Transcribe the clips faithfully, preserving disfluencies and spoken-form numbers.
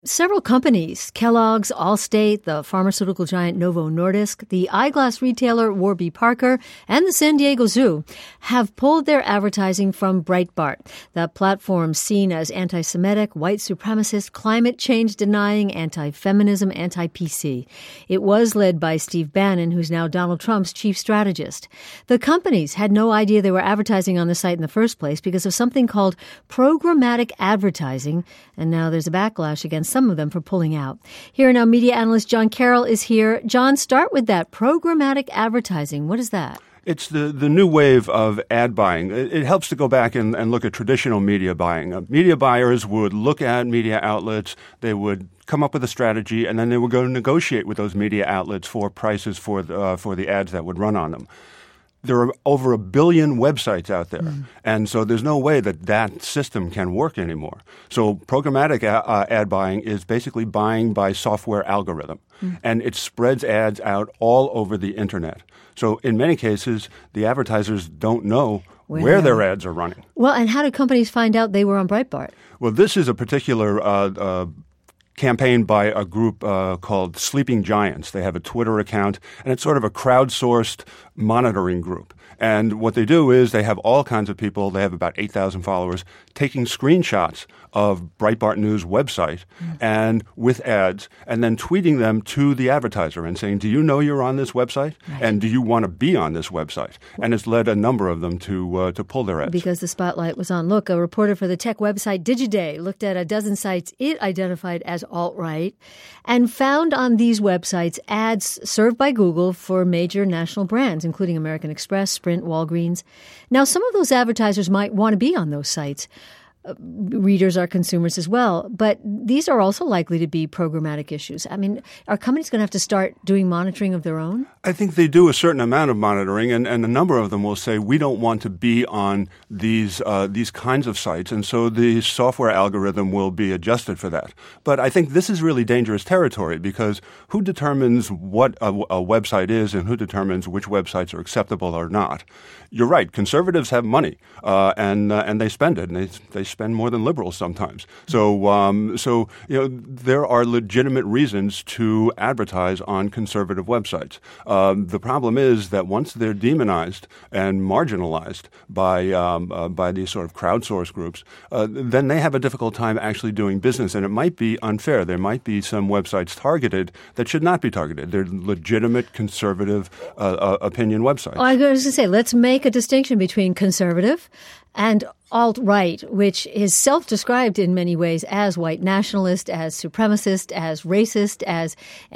Several companies, Kellogg's, Allstate, the pharmaceutical giant Novo Nordisk, the eyeglass retailer Warby Parker, and the San Diego Zoo, have pulled their advertising from Breitbart, the platform seen as anti-Semitic, white supremacist, climate change denying, anti-feminism, anti-P C. It was led by Steve Bannon, who's now Donald Trump's chief strategist. The companies had no idea they were advertising on the site in the first place because of something called programmatic advertising, and now there's a backlash against some of them for pulling out. Here now, media analyst John Carroll is here. John, start with that. Programmatic advertising. What is that? It's the, the new wave of ad buying. It, it helps to go back and, and look at traditional media buying. Uh, media buyers would look at media outlets. They would come up with a strategy, and then they would go negotiate with those media outlets for prices for the, uh, for the ads that would run on them. There are over a billion websites out there, mm. and so there's no way that that system can work anymore. So programmatic a- uh, ad buying is basically buying by software algorithm, mm. and it spreads ads out all over the internet. So in many cases, the advertisers don't know where, where their ads are running. Well, and how did companies find out they were on Breitbart? Well, this is a particular uh, uh campaign by a group uh, called Sleeping Giants. They have a Twitter account, and it's sort of a crowdsourced monitoring group. And what they do is they have all kinds of people, they have about eight thousand followers, taking screenshots of Breitbart News website mm. and with ads, and then tweeting them to the advertiser and saying, do you know you're on this website? Right. And do you want to be on this website? And it's led a number of them to uh, to pull their ads. Because the spotlight was on. Look, a reporter for the tech website Digiday looked at a dozen sites it identified as alt-right and found on these websites ads served by Google for major national brands, including American Express, Sprint, Walgreens. Now, some of those advertisers might want to be on those sites. Uh, readers are consumers as well, but these are also likely to be programmatic issues. I mean, are companies going to have to start doing monitoring of their own? I think they do a certain amount of monitoring, and, and a number of them will say, we don't want to be on these uh, these kinds of sites, and so the software algorithm will be adjusted for that. But I think this is really dangerous territory, because who determines what a, a website is and who determines which websites are acceptable or not? You're right. Conservatives have money, uh, and uh, and they spend it, and they they spend more than liberals sometimes. So um, so you know there are legitimate reasons to advertise on conservative websites. Um, the problem is that once they're demonized and marginalized by um, uh, by these sort of crowdsourced groups, uh, then they have a difficult time actually doing business, and it might be unfair. There might be some websites targeted that should not be targeted. They're legitimate conservative uh, uh, opinion websites. Oh, I was going to say, let's make a distinction between conservative and alt-right, which is self-described in many ways as white nationalist, as supremacist, as racist, as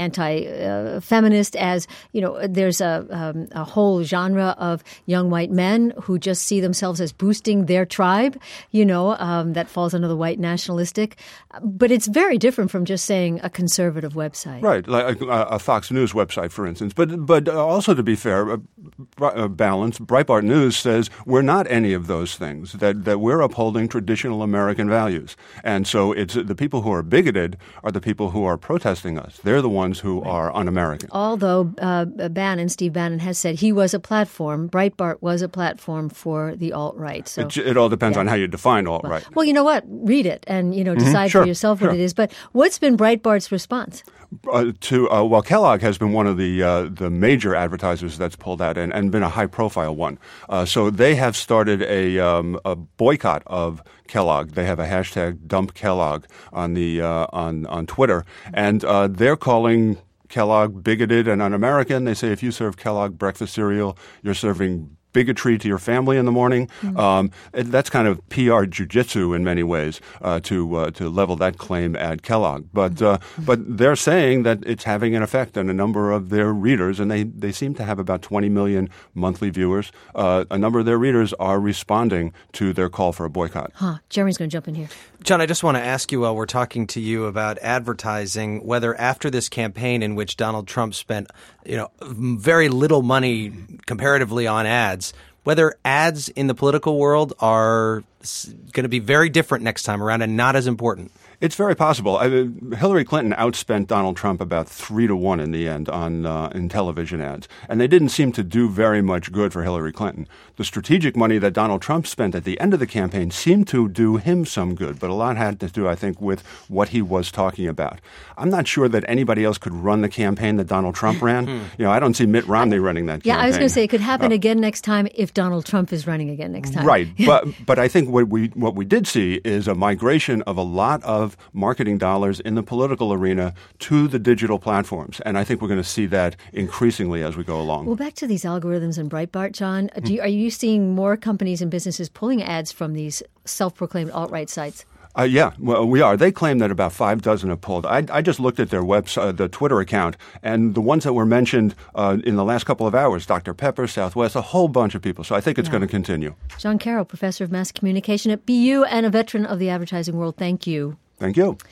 anti-feminist, as, you know, there's a, um, a whole genre of young white men who just see themselves as boosting their tribe, you know, um, that falls under the white nationalistic. But it's very different from just saying a conservative website. Right, like a, a Fox News website, for instance. But but also, to be fair, a, a balance, Breitbart News says we're not any of those things, that that we're upholding traditional American values. And so it's the people who are bigoted are the people who are protesting us. They're the ones who right. are un-American. Although uh, Bannon, Steve Bannon, has said he was a platform, Breitbart was a platform for the alt-right. So It, it all depends yeah. on how you define alt-right. Well, well, you know what? Read it and, you know, decide mm-hmm. sure. for yourself what sure. it is. But what's been Breitbart's response? Uh, to uh, well, Kellogg has been one of the uh, the major advertisers that's pulled out and, and been a high profile one. Uh, so they have started a um, a boycott of Kellogg. They have a hashtag Dump Kellogg on the uh, on on Twitter, and uh, they're calling Kellogg bigoted and un-American. They say if you serve Kellogg breakfast cereal, you're serving bigotry to your family in the morning. Mm-hmm. Um, that's kind of P R jujitsu in many ways uh, to uh, to level that claim at Kellogg. But uh, mm-hmm. but they're saying that it's having an effect on a number of their readers, and they, they seem to have about twenty million monthly viewers. Uh, a number of their readers are responding to their call for a boycott. Huh. Jeremy's going to jump in here. John, I just want to ask you while we're talking to you about advertising, whether after this campaign in which Donald Trump spent, you know, very little money comparatively on ads, whether ads in the political world are going to be very different next time around and not as important. It's very possible. I mean, Hillary Clinton outspent Donald Trump about three to one in the end on uh, in television ads, and they didn't seem to do very much good for Hillary Clinton. The strategic money that Donald Trump spent at the end of the campaign seemed to do him some good, but a lot had to do, I think, with what he was talking about. I'm not sure that anybody else could run the campaign that Donald Trump ran. you know, I don't see Mitt Romney running that yeah, campaign. I was going to say it could happen Uh, again next time if Donald Trump is running again next time. Right, but but I think what we what we did see is a migration of a lot of marketing dollars in the political arena to the digital platforms, and I think we're going to see that increasingly as we go along. Well, back to these algorithms and Breitbart, John. Do you, are you seeing more companies and businesses pulling ads from these self-proclaimed alt-right sites? Uh, yeah, well, we are. They claim that about five dozen have pulled. I, I just looked at their website, the Twitter account, and the ones that were mentioned uh, in the last couple of hours, Doctor Pepper, Southwest, a whole bunch of people. So I think it's Yeah. going to continue. John Carroll, professor of mass communication at B U and a veteran of the advertising world. Thank you. Thank you.